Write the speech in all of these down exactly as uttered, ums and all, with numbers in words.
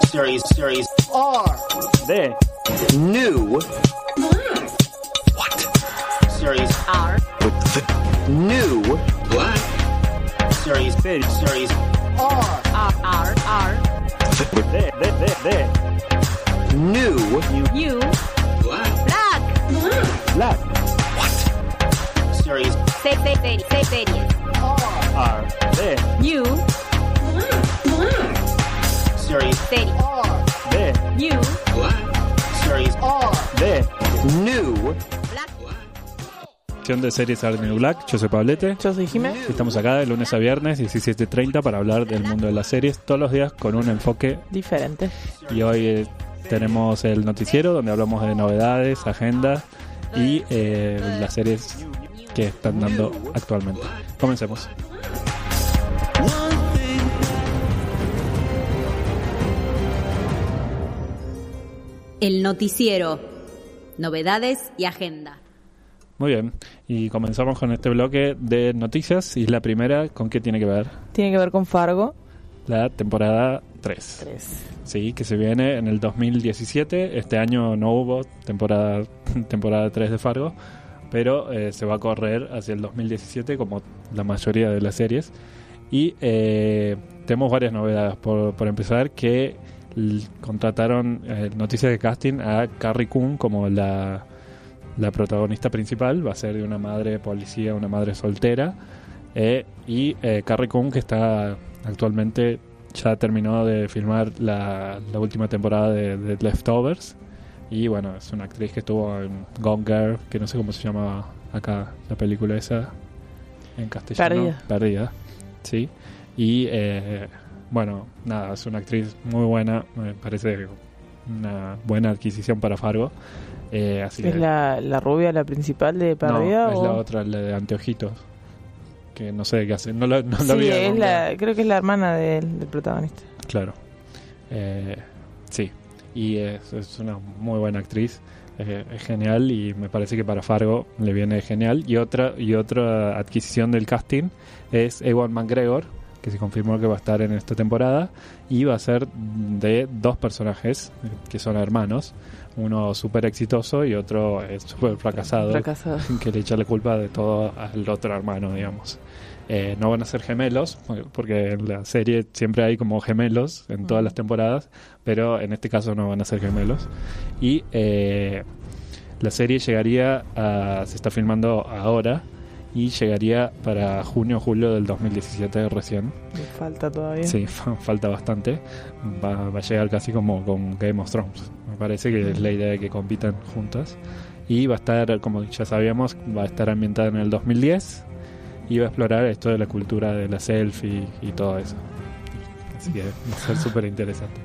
Series, series. R. D. New. What? Series. R. New. What? Series, Series. series. R. R. R. R. D. D. D. D. New. You. What? Black. Black. Series. Se- se- se- se- series. R. R. D. You. Series. Series. R. D. You. What? Series. R. D. New. Black. ¿Qué onda de series Orange New Black? Yo soy Pablete. Yo soy Jimé. Estamos acá de lunes a viernes, diecisiete treinta, para hablar del mundo de las series todos los días con un enfoque. Diferente. Y hoy eh, tenemos el noticiero donde hablamos de novedades, agendas y eh, las series que están dando actualmente. Comencemos. El noticiero. Novedades y agenda. Muy bien, y comenzamos con este bloque de noticias. Y la primera, ¿con qué tiene que ver? Tiene que ver con Fargo. La temporada tres. tres. Sí, que se viene en el dos mil diecisiete. Este año no hubo temporada temporada tres de Fargo, pero eh, se va a correr hacia el dos mil diecisiete como la mayoría de las series. Y eh, tenemos varias novedades. Por, por empezar, que l- contrataron eh, noticias de casting a Carrie Coon como la... La protagonista principal va a ser de una madre policía, una madre soltera. Eh, y eh, Carrie Coon, que está actualmente, ya terminó de filmar la, la última temporada de, de Leftovers. Y bueno, es una actriz que estuvo en Gone Girl, que no sé cómo se llama acá la película esa en castellano. Perdida. Perdida, sí. Y eh, bueno, nada, es una actriz muy buena. Me parece una buena adquisición para Fargo. Eh, así ¿Es que, la, la rubia la principal de Perdida? no, es o... la otra, la de anteojitos, que no sé qué hace, no lo, no lo Sí, vi es nunca. la, creo que es la hermana del, del protagonista. Claro, eh, sí, y es, es una muy buena actriz, eh, es genial, y me parece que para Fargo le viene genial. Y otra y otra adquisición del casting es Ewan McGregor, que se confirmó que va a estar en esta temporada, y va a ser de dos personajes que son hermanos, uno súper exitoso y otro es súper fracasado, Fracasado. que le echa la culpa de todo al otro hermano, digamos. Eh, no van a ser gemelos, porque en la serie siempre hay como gemelos en todas las temporadas, pero en este caso no van a ser gemelos. Y eh, la serie llegaría a... se está filmando ahora, y llegaría para junio o julio del dos mil diecisiete recién. Me falta todavía. Sí, falta bastante. Va, va a llegar casi como con Game of Thrones. Me parece que es la idea de que compitan juntas. Y va a estar, como ya sabíamos, va a estar ambientada en el dos mil diez y va a explorar esto de la cultura de la selfie y todo eso. Así que va a ser súper interesante.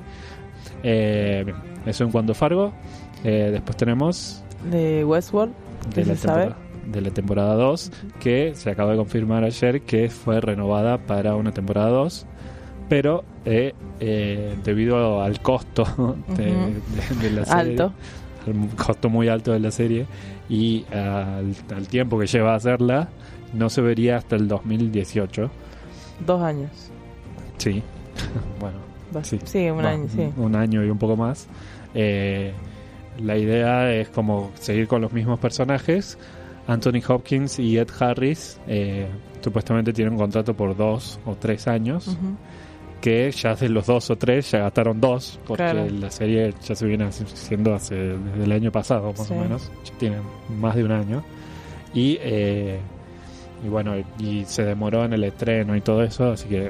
Eh, bien, eso en cuanto a Fargo. Eh, después tenemos De Westworld, de ¿qué la se sabe? temporada de la temporada dos, que se acaba de confirmar ayer que fue renovada para una temporada dos, pero eh, eh, debido al costo de, Ujú. de, de la serie, Alto. al costo muy alto de la serie y al, al tiempo que lleva a hacerla, no se vería hasta el dos mil dieciocho. Dos años. Sí, bueno, Va- sí, Sí, un Va, año, sí. un año y un poco más. Eh, la idea es como seguir con los mismos personajes. Anthony Hopkins y Ed Harris eh, supuestamente tienen un contrato por dos o tres años, Ujú. que ya de los dos o tres ya gastaron dos, porque Claro. la serie ya se viene haciendo hace, desde el año pasado más Sí. o menos, ya tienen más de un año. Y, eh, y bueno, y se demoró en el estreno y todo eso, así que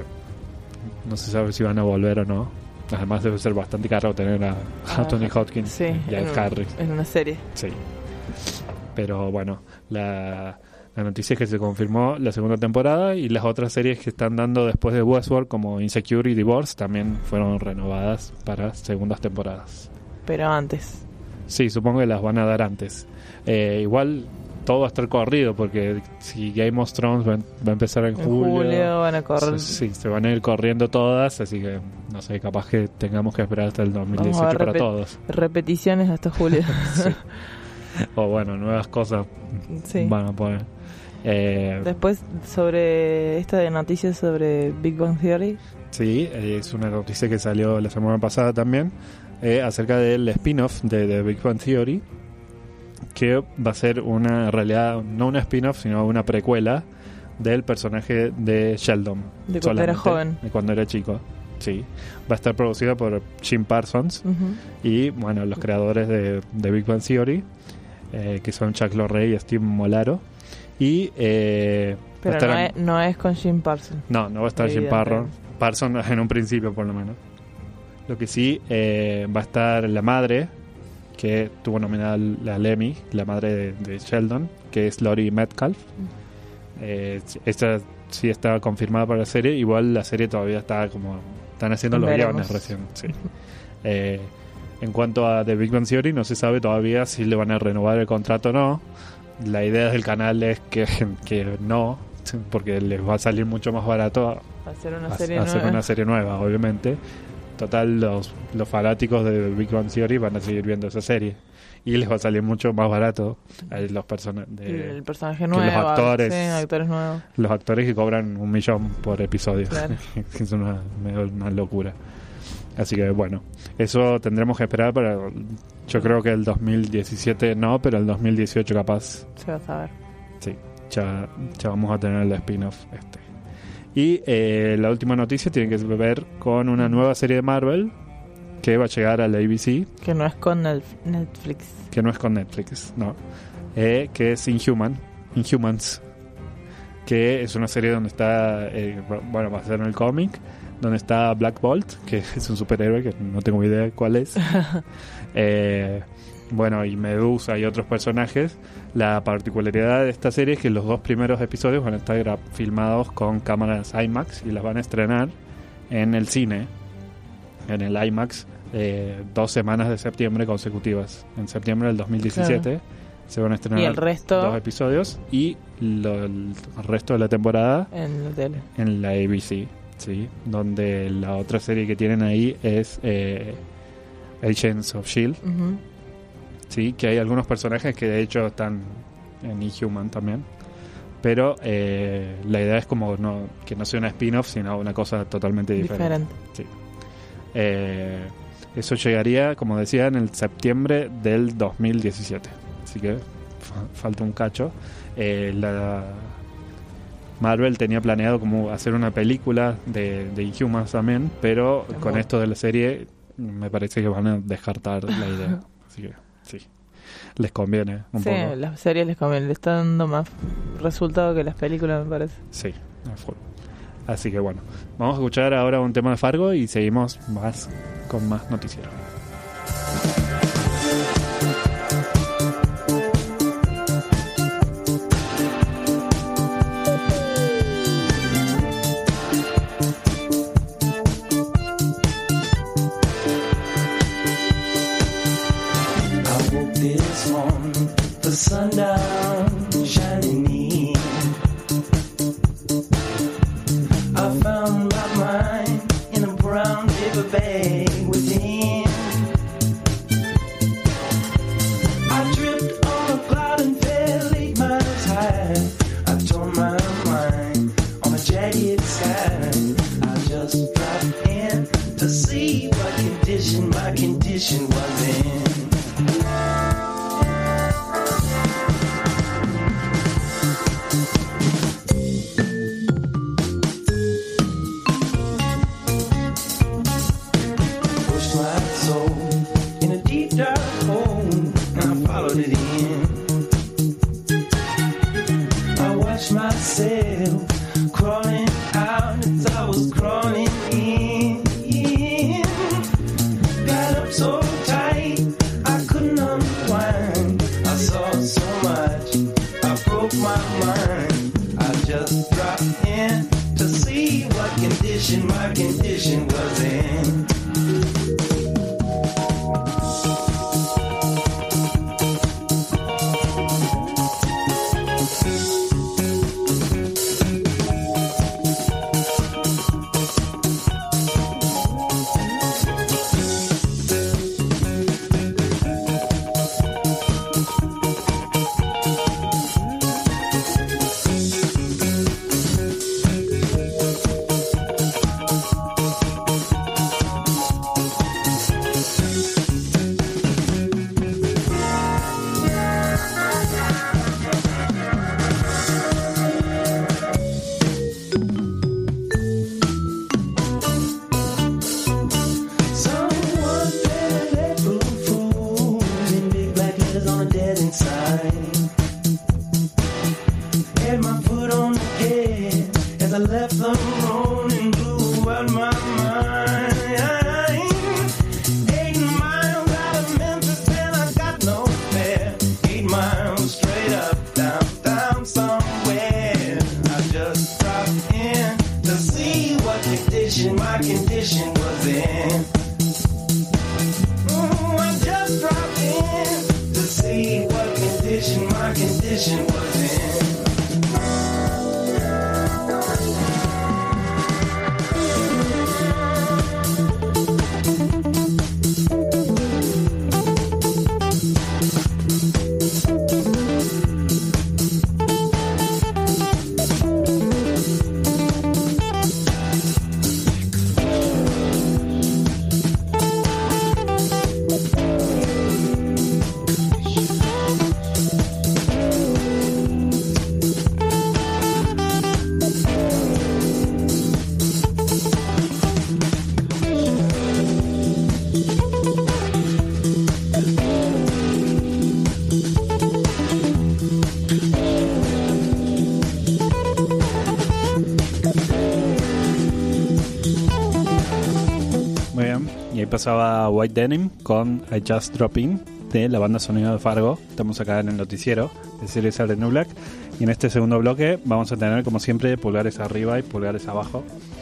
no se sabe si van a volver o no. Además debe ser bastante caro tener a Ah, Anthony Hopkins Sí, y a en, Ed un- Harris. en una serie. Sí. Pero bueno, la, la noticia es que se confirmó la segunda temporada, y las otras series que están dando después de Westworld, como Insecure y Divorce, también fueron renovadas para segundas temporadas. Pero antes. Sí, supongo que las van a dar antes. Eh, igual todo va a estar corrido, porque si Game of Thrones va, va a empezar en En julio, julio van a correr. sí, se van a ir corriendo todas, así que no sé, capaz que tengamos que esperar hasta el dos mil Vamos a dieciocho ver para repet- todos. Repeticiones hasta julio. Sí. O bueno, nuevas cosas Sí. van a poner. Eh, Después, sobre esta de noticias sobre Big Bang Theory. sí, eh, es una noticia que salió la semana pasada también, eh, acerca del spin-off de, de Big Bang Theory, que va a ser una, en realidad, no una spin-off, sino una precuela del personaje de Sheldon. De cuando era solamente, joven. De cuando era chico, sí. Va a estar producida por Jim Parsons Ujú. y, bueno, los creadores de, de Big Bang Theory, eh, que son Chuck Lorre y Steve Molaro. Y eh, va a Pero estar no en- es, no es con Jim Parsons. no, no va a estar Jim Evidentemente. Parron, Parsons en un principio por lo menos. Lo que sí, eh, va a estar la madre, que tuvo nominada la Lemmy, la madre de, de Sheldon, que es Laurie Metcalf. Eh, esta sí está confirmada para la serie. Igual la serie todavía está como... Están haciendo los Veremos. guiones recién. Sí. Eh, en cuanto a The Big Bang Theory, no se sabe todavía si le van a renovar el contrato o no. La idea del canal es que, que no, porque les va a salir mucho más barato Hacer una ha- serie hacer nueva. una serie nueva, obviamente. Total, los, los fanáticos de Big Bang Theory van a seguir viendo esa serie. Y les va a salir mucho más barato a los personajes el personaje que nuevo. los actores. Sí, actores nuevos. los actores que cobran un millón por episodio. Claro. Es una, medio una locura. Así que bueno, eso tendremos que esperar para... Yo creo que el dos mil diecisiete no, pero el dos mil dieciocho capaz. Se va a saber. Sí, ya, ya vamos a tener el spin-off este. Y eh, la última noticia tiene que ver con una nueva serie de Marvel que va a llegar a la A B C, Que no es con Netf- Netflix. que no es con Netflix, no, eh, que es Inhuman, Inhumans, que es una serie donde está, eh, bueno, va a ser en el cómic, donde está Black Bolt, que es un superhéroe que no tengo idea cuál es. eh, bueno, y Medusa y otros personajes. La particularidad de esta serie es que los dos primeros episodios van a estar gra- filmados con cámaras IMAX y las van a estrenar en el cine, en el IMAX, eh, dos semanas de septiembre consecutivas. En septiembre del dos mil diecisiete se van a estrenar Y el resto dos episodios y lo- el resto de la temporada en la tele. en la A B C, ¿sí? Donde la otra serie que tienen ahí es eh, Agents of S H I E L D, Ujú. ¿sí? Que hay algunos personajes que de hecho están en Inhuman también. Pero eh, la idea es como no, que no sea una spin-off, sino una cosa totalmente diferente. Diferente. Eh, eso llegaría, como decía, en el septiembre del dos mil diecisiete. Así que fa- falta un cacho. Eh, la Marvel tenía planeado como hacer una película de, de Inhumans también, pero Amor. con esto de la serie me parece que van a descartar la idea. Así que sí, les conviene un Sí, poco. las series les conviene. Le está dando más resultado que las películas, me parece. Sí, a full. Así que bueno, vamos a escuchar ahora un tema de Fargo y seguimos más con más noticias. I woke this morning, the sundown shining in. I found my mind in a brown paper bag within. I tripped on a cloud and fell eight miles high. I tore my mind on a jagged sky. I just dropped in to see what condition my condition was in. Pushed my soul in a deep dark hole, and I followed it in. I watched myself crawling out as I was crawling in. Got up so tight I couldn't unwind. I saw so much, I broke my mind. I just dropped in to see what condition my condition was in. in. Oh, I just dropped in to see what condition my condition was in. Pasaba White Denim con I Just Drop In de la banda sonido de Fargo. Estamos acá en el noticiero de Series Are New Black y en este segundo bloque vamos a tener como siempre pulgares arriba y pulgares abajo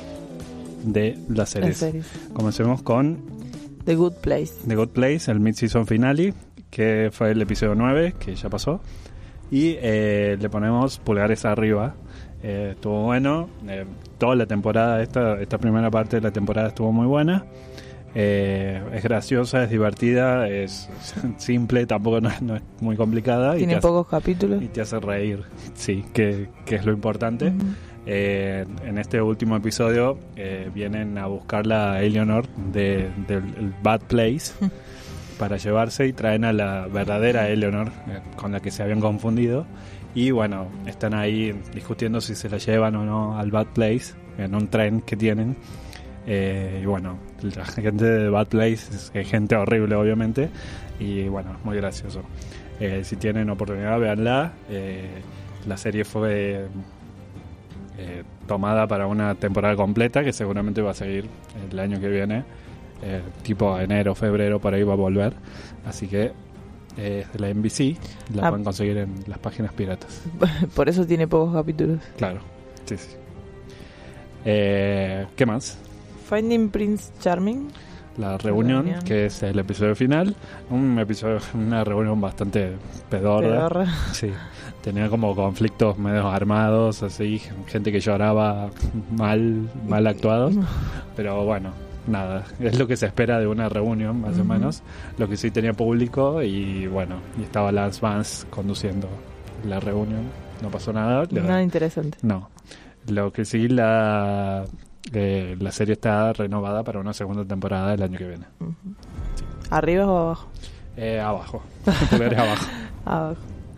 de las series. series. Comencemos con The Good Place. The Good Place, el mid-season finale, que fue el episodio nueve, que ya pasó, y eh, le ponemos pulgares arriba. Eh, estuvo bueno, eh, toda la temporada, esta, esta primera parte de la temporada estuvo muy buena. Eh, es graciosa, es divertida, es simple, tampoco no, no es muy complicada. Tiene y te pocos hace, capítulos. Y te hace reír, sí, que, que es lo importante. Uh-huh. Eh, en este último episodio eh, vienen a buscarla a Eleanor de, del de Bad Place uh-huh. para llevarse y traen a la verdadera Eleanor eh, con la que se habían confundido. Y bueno, están ahí discutiendo si se la llevan o no al Bad Place en un tren que tienen. Eh, y bueno, la gente de Bad Place es, es gente horrible obviamente y bueno, muy gracioso. Eh, si tienen oportunidad, véanla. Eh, la serie fue eh, tomada para una temporada completa que seguramente va a seguir el año que viene, eh, tipo enero, febrero, por ahí va a volver. Así que eh, es de la N B C, la ah, pueden conseguir en las páginas piratas. Por eso tiene pocos capítulos. Claro, sí, sí. Eh, ¿Qué más? Finding Prince Charming. La reunión, reunión, que es el episodio final. Un episodio, una reunión bastante pedorra. pedorra. Sí. Tenía como conflictos medio armados, así, gente que lloraba mal, mal actuados. Pero bueno, nada, es lo que se espera de una reunión, más uh-huh. o menos. Lo que sí tenía público y bueno, y estaba Lance Vance conduciendo la reunión. No pasó nada. Nada interesante. No. Lo que sí, la... Eh, la serie está renovada para una segunda temporada el año que viene. Uh-huh. Sí. ¿Arriba o abajo? Eh, abajo. Pulgares abajo. Abajo.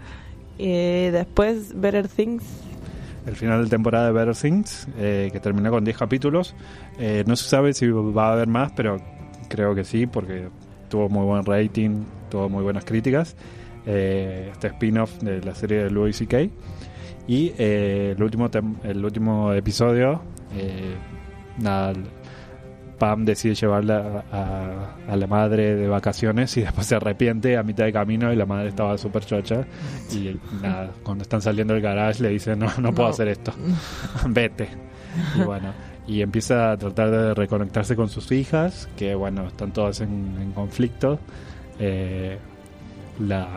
Y después Better Things. El final de temporada de Better Things, eh, que terminó con diez capítulos. Eh, no se sabe si va a haber más, pero creo que sí, porque tuvo muy buen rating, tuvo muy buenas críticas. Eh, este spin-off de la serie de Louis C K. Y eh, el último tem- el último episodio, eh, nada, Pam decide llevarla a, a, a la madre de vacaciones y después se arrepiente a mitad de camino y la madre estaba súper chocha y nada, cuando están saliendo del garage le dice no, no puedo no. hacer esto, vete. Y bueno, y empieza a tratar de reconectarse con sus hijas, que bueno, están todas en, en conflicto. Eh, la,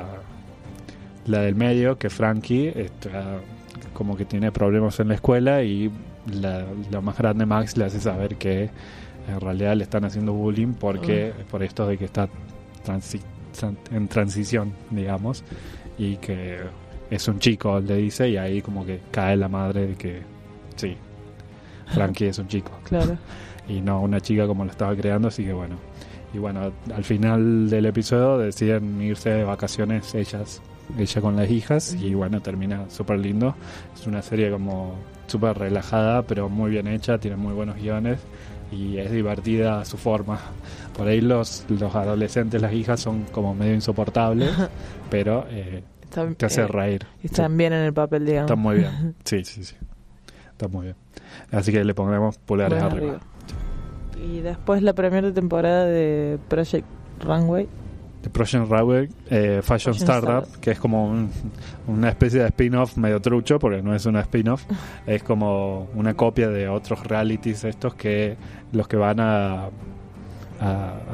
la del medio, que Frankie, está como que tiene problemas en la escuela y la, la más grande, Max, le hace saber que en realidad le están haciendo bullying porque uh. por esto de que está transi- en transición, digamos, y que es un chico, le dice, y ahí como que cae la madre de que sí, Frankie es un chico. Claro. Y no una chica como lo estaba creando, así que bueno. Y bueno, al final del episodio deciden irse de vacaciones ellas, ella con las hijas, y bueno, termina súper lindo. Es una serie como súper relajada, pero muy bien hecha, tiene muy buenos guiones y es divertida a su forma. Por ahí los, los adolescentes, las hijas, son como medio insoportables, pero eh, Está, te hace eh, reír. Están sí. bien en el papel, digamos. Están muy bien, sí, sí, sí. Está muy bien. Así que le pondremos pulgares bueno, arriba. arriba. Y después la primera temporada de Project Runway. The Project Runway, eh, Fashion, Fashion Startup, Startup, que es como un, una especie de spin-off medio trucho, porque no es una spin-off, es como una copia de otros realities estos que los que van a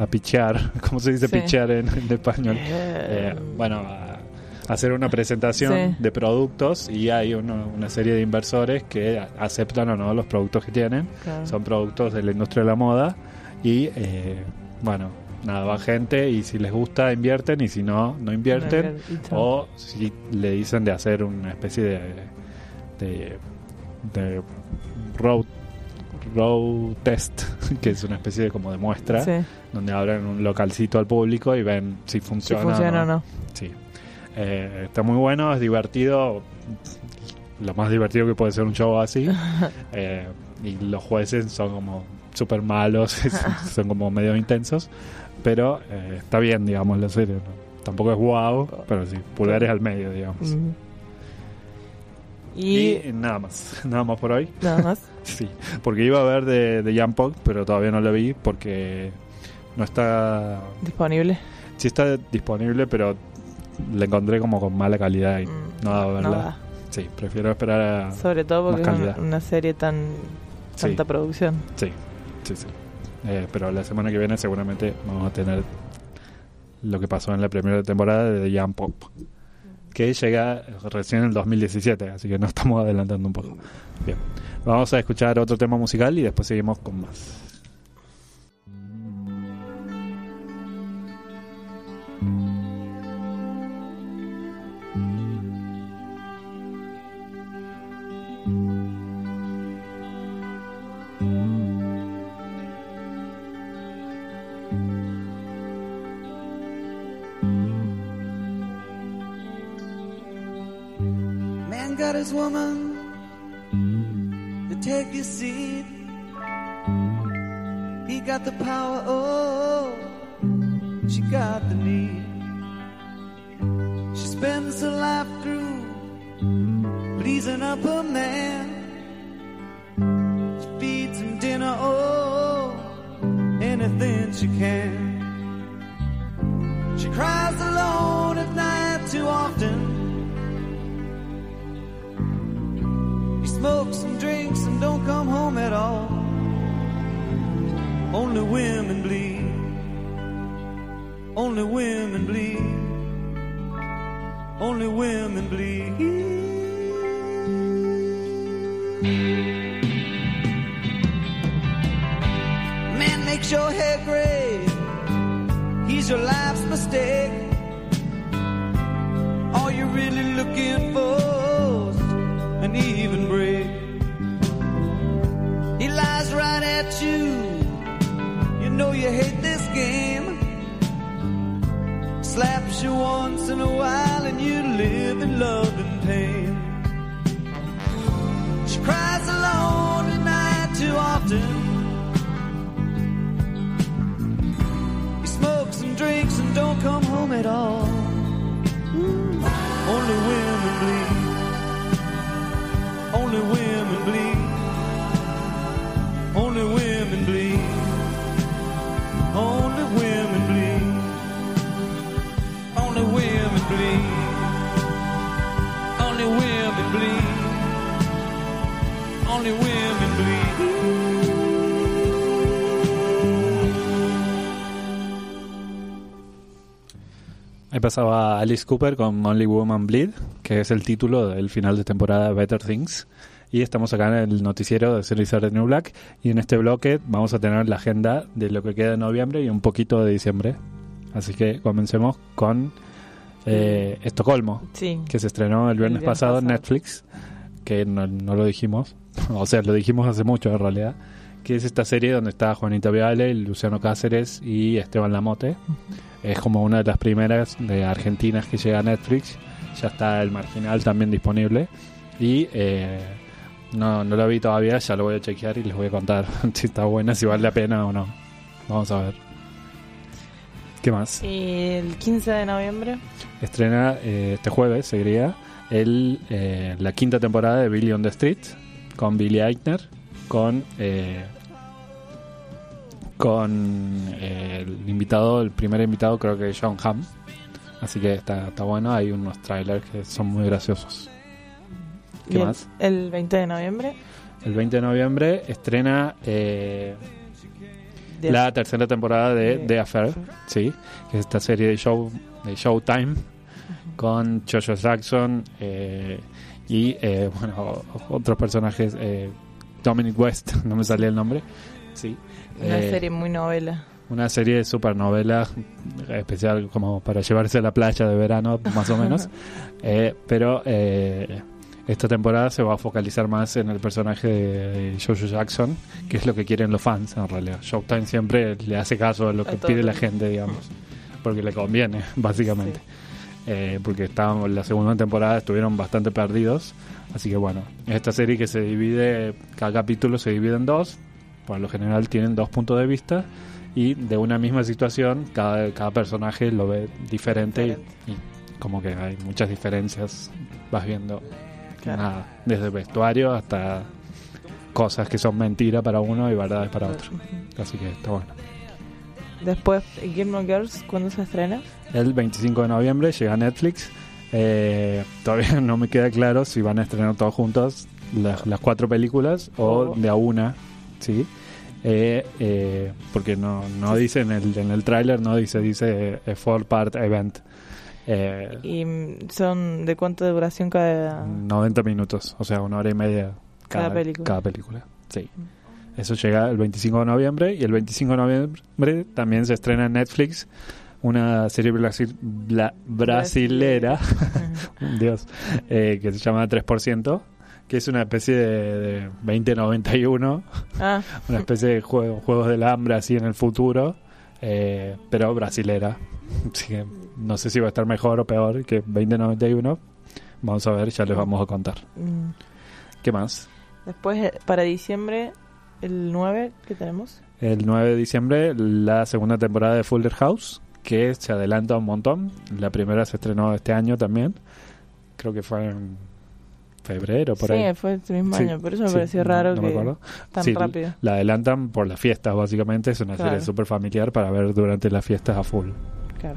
a pichear, ¿cómo se dice Sí. pichear en, en español? Eh, bueno, a, a hacer una presentación Sí. de productos y hay uno- una serie de inversores que a- aceptan o no los productos que tienen. Claro. Son productos de la industria de la moda y, eh, bueno, nada, va gente y si les gusta invierten y si no, no invierten. Y chao. O si le dicen de hacer una especie de, de, de road, road test, que es una especie de como de muestra, Sí, donde abren un localcito al público y ven si si funciona, funciona o o no. no. Sí. Eh, está muy bueno, es divertido, lo más divertido que puede ser un show así. Eh, y los jueces son como súper malos, son como medio intensos, pero eh, está bien, digamos, la serie, ¿no? Tampoco es guau, pero sí, pulgares al medio, digamos. Mm. Y, Y, nada más, nada más por hoy. nada más. Sí, porque iba a ver de, de Young Punk, pero todavía no la vi porque no está... Disponible. Sí está disponible, pero la encontré como con mala calidad y Mm, no da a verla. no da. Sí, prefiero esperar a... Sobre todo porque Más es calidad. una, una serie tan Sí. tanta producción. Sí, sí, sí. Eh, pero la semana que viene seguramente vamos a tener lo que pasó en la primera temporada de The Young Pop, que llega recién en el dos mil diecisiete, así que nos estamos adelantando un poco. Bien, vamos a escuchar otro tema musical y después seguimos con más. Man got his woman to take his seat. He got the power, oh, she got the need. She spends her life through pleasing up her man. She feeds him dinner, oh, anything she can. She cries alone at night too often. He smokes and drinks and don't come home at all. Only women bleed. Only women bleed. Only women bleed. Man makes your hair gray. He's your life's mistake. All you're really looking for's an even break. He lies right at you. You know you hate this game. Slaps you once in a while and you live in love and pain. She cries alone at night too often. He smokes and drinks and don't come home at all. Only women bleed. Only women bleed. Only women bleed. Only women bleed. Only women bleed. Only women bleed. Only women bleed. Ahí pasaba Alice Cooper con Only Woman Bleed, que es el título del final de temporada de Better Things. Y estamos acá en el noticiero de Series de New Black. Y en este bloque vamos a tener la agenda de lo que queda de noviembre y un poquito de diciembre. Así que comencemos con eh, Estocolmo, Sí. que se estrenó el viernes, viernes pasado en pasado. Netflix. Que no, no lo dijimos. O sea, lo dijimos hace mucho en realidad. Que es esta serie donde está Juanita Viale, Luciano Cáceres y Esteban Lamote. Es como una de las primeras de argentinas que llega a Netflix. Ya está El Marginal también disponible. Y eh, no, no lo vi todavía, ya lo voy a chequear y les voy a contar si está buena, si vale la pena o no. Vamos a ver. ¿Qué más? Y el quince de noviembre. Estrena eh, este jueves, seguiría, el, eh, la quinta temporada de Billy on the Street con Billy Eichner, con... Eh, con eh, el invitado, el primer invitado creo que es John Hamm, así que está, está bueno. Hay unos trailers que son muy graciosos. ¿Qué Y el- más? El veinte de noviembre. El veinte de noviembre estrena eh, de- la tercera temporada de de- The Affair, sí, que es esta serie de show de Showtime con Joshua Jackson eh, y eh, bueno, otros personajes, eh, Dominic West, no me salía el nombre, sí, Una eh, serie muy novela. una serie de supernovela especial como para llevarse a la playa de verano, más o menos. eh, pero eh, esta temporada se va a focalizar más en el personaje de Joshua Jackson, que es lo que quieren los fans en realidad. Showtime siempre le hace caso a lo A que todo pide el la mundo. gente, digamos, porque le conviene, básicamente. Eh, porque estábamos en la segunda temporada, estuvieron bastante perdidos. Así que bueno, esta serie que se divide, cada capítulo se divide en dos, por lo general tienen dos puntos de vista, y de una misma situación cada, cada personaje lo ve diferente, y, y como que hay muchas diferencias, vas viendo Claro. nada, desde vestuario hasta cosas que son mentiras para uno y verdades para otro, así que está bueno. Después, Gilmore Girls, ¿cuándo se estrena? El veinticinco de noviembre llega a Netflix. Eh, todavía no me queda claro si van a estrenar todos juntos las, las cuatro películas o Oh. de a una, ¿sí? Eh, eh, porque no, no dice en el, en el tráiler, no dice, dice eh, four part event. Eh, ¿Y mm, son de cuánta duración cada...? noventa minutos, o sea, una hora y media cada, Cada película. cada película. Sí. Eso llega el veinticinco de noviembre, y el veinticinco de noviembre también se estrena en Netflix una serie brasil- bla- brasilera, Dios, eh, que se llama tres por ciento, que es una especie de, de veinte noventa y uno, Ah, una especie de juego, juegos del hambre así en el futuro, eh, pero brasilera. Así que no sé si va a estar mejor o peor que veinte noventa y uno. Vamos a ver, ya les vamos a contar. mm. ¿Qué más? Después, eh, para diciembre, el nueve, ¿qué tenemos? El nueve de diciembre, la segunda temporada de Fuller House, que se adelanta un montón. La primera se estrenó este año también. Creo que fue en febrero, por sí, ahí. fue este mismo Sí, año, por eso me sí, pareció no- raro no me que acuerdo. tan Sí, rápido. La adelantan por las fiestas, básicamente. Es una Claro. serie súper familiar para ver durante las fiestas a full. Claro.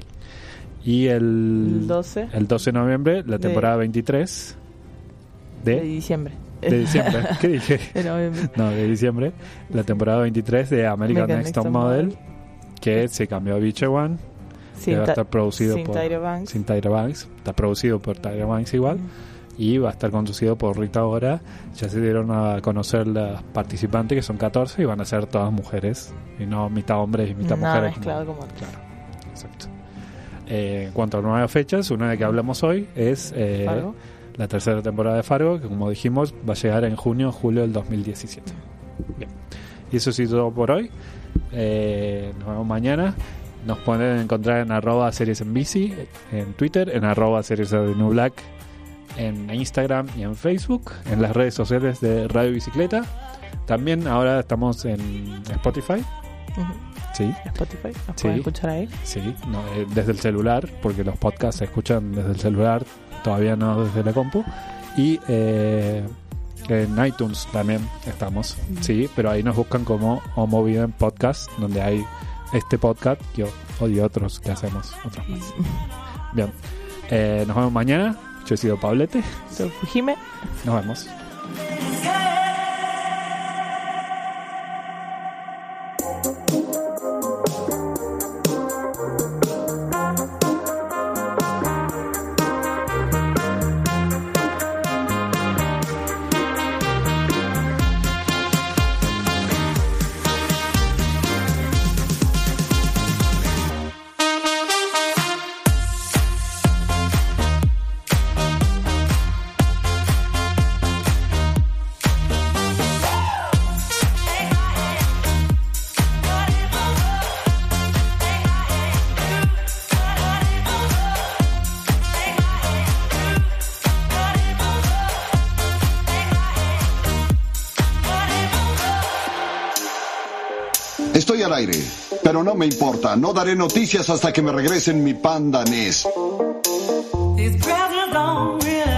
Y el, El doce el doce de noviembre, la De- temporada veintitrés de de, diciembre. de diciembre. ¿Qué dije? De noviembre. No, de diciembre. La temporada veintitrés de American, American Next Top Next Top Model, Model. que se cambió a Beach One. Sin que va a Ta- estar producido sin por Tyra Banks. sin Tyra Banks. Está producido por Tyra Banks igual. Y va a estar conducido por Rita Ora. Ya se dieron a conocer las participantes, que son catorce, y van a ser todas mujeres, y no mitad hombres y mitad No, mujeres. mezclado como- como- Claro, exacto. Eh, en cuanto a nuevas fechas, una de que hablamos hoy es eh, Fargo. la tercera temporada de Fargo, que como dijimos va a llegar en junio julio del dos mil diecisiete. Bien. Y eso sí, todo por hoy. Eh, nos vemos mañana. Nos pueden encontrar en arroba series en bici, en Twitter, en arroba series de New Black, en Instagram y en Facebook, en las redes sociales de Radio Bicicleta. También ahora estamos en Spotify. Ujú. Sí, Spotify, nos Sí. pueden escuchar ahí. sí, no, eh, desde el celular, porque los podcasts se escuchan desde el celular, todavía no desde la compu. Y eh, en iTunes también estamos, sí, pero ahí nos buscan como Homo Viven Podcast, donde hay este podcast y, o- y otros que hacemos, otros más. Bien, eh, nos vemos mañana. Yo he sido Pablete, Soy Fujime. nos vemos. Estoy al aire, pero no me importa. No daré noticias hasta que me regresen mi panda Ness. These presents don't really